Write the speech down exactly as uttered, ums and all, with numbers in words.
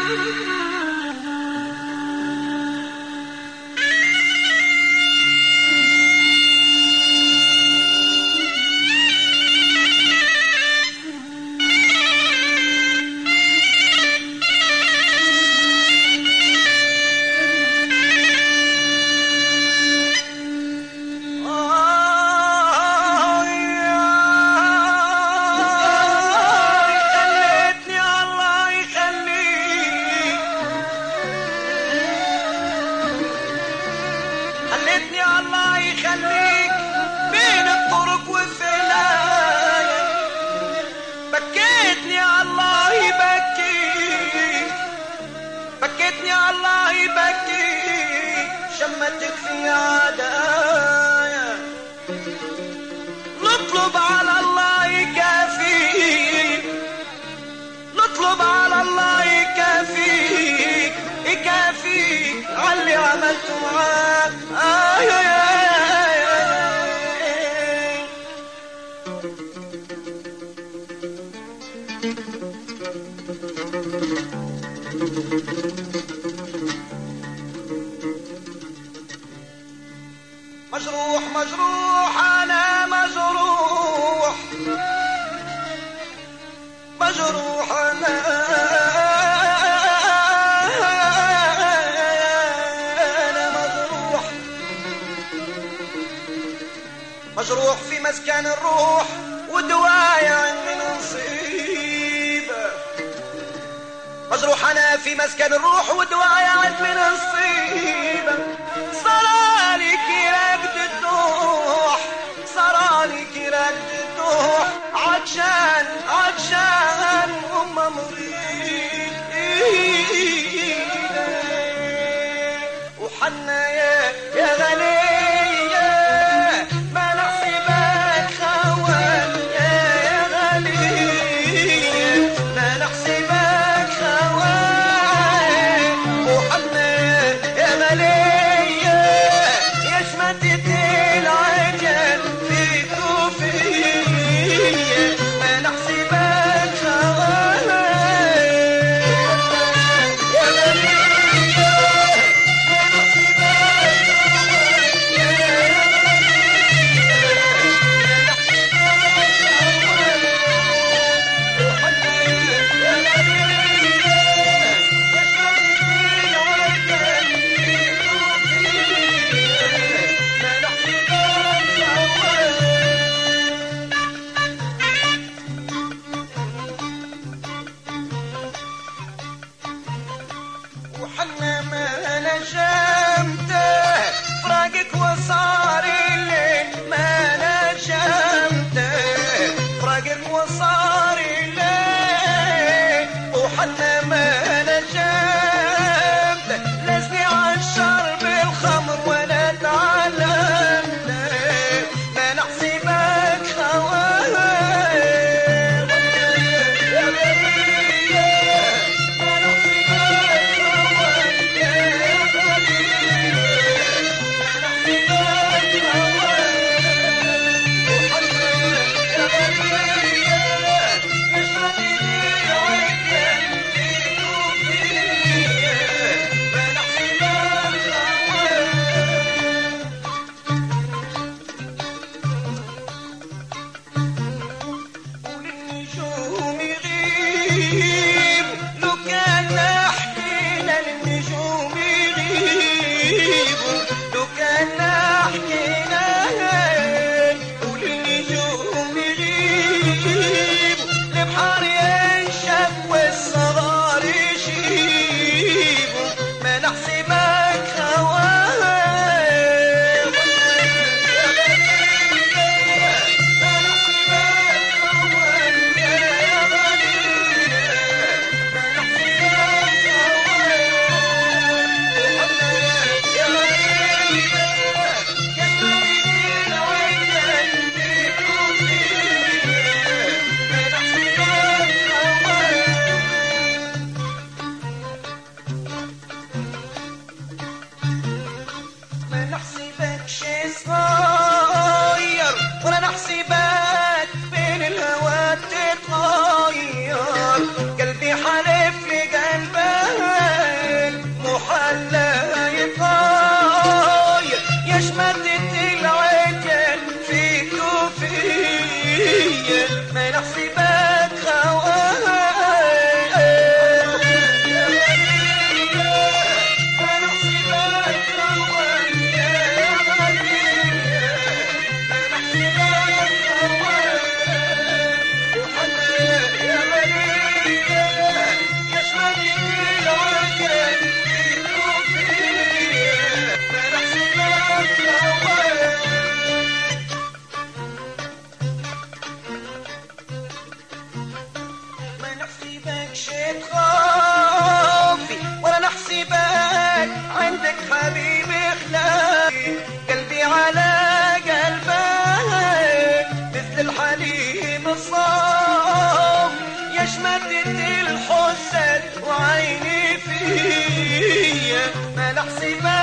شمتك في عدايا نطلب على الله يكافيك نطلب على الله يكافيك يكافيك عاللي عملته معاك آه يا يا مجروح مجروح أنا مجروح مجروح أنا أنا مجروح مجروح في مسكن الروح ودوايا عندي نصيبة مجروح أنا في مسكن الروح ودوايا عندي نصيبة صرالك رقد النوح صرالك رقد النوح عطشان عطشان أم مريض وحنا يا يا غالية ما نحسبك خوان يا غالية ما نحسبك خوان وحنا يا غالية يشمتت العجل فيك وفيا ما نحسبك خوان فيا ما نحسبك